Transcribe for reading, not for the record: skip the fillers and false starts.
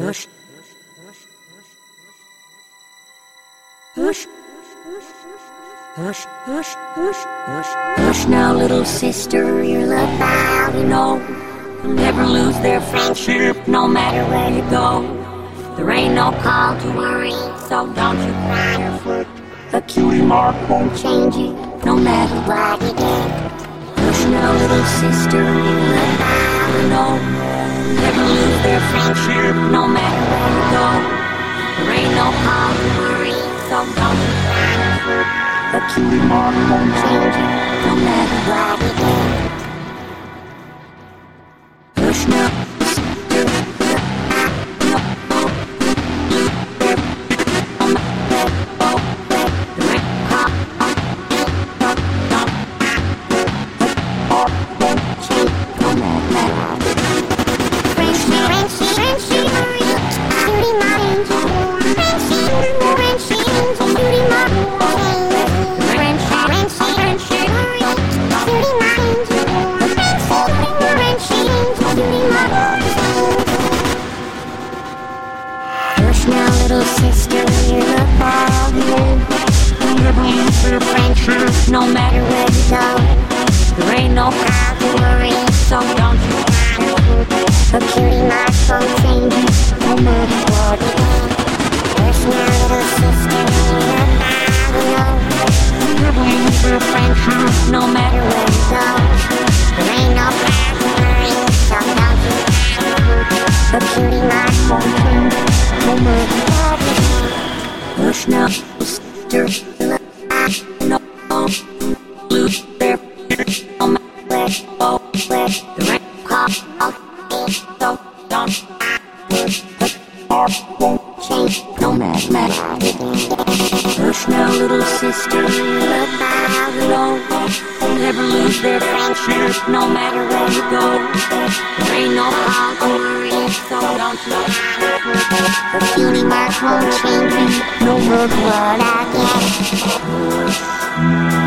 Hush now, little sister, your love vow, you know, you'll never lose their friendship, no matter where you go. There ain't no call to worry, so don't you cry or fret. The cutie mark won't change you, no matter what you do. Hush now, little sister, your love vow, you know, you'll never lose their friendship, no matter where you go. There ain't no call to worry, so don't you cry or fret. The cutie mark won't change you, no matter what you do. Hush now. Now, little sister, you're the ball here. You'll never lose their friendship, no matter where you go. There ain't no cause to worry, so don't you cry. The cutie mark won't change you, no matter what you do. There's now, little sister, you're the ball here. You'll never lose their friendship, no matter where you go. There ain't no cause to worry, so don't you cry. The cutie mark won't change you. Hush now, sister, no, lose their no matter where, the rain call, so don't the heart won't change, no matter. Hush now, little sister, you'll never lose their friendship, no matter where you go. There ain't no call to worry, so don't you cry. The cutie mark won't change me, no matter what I get.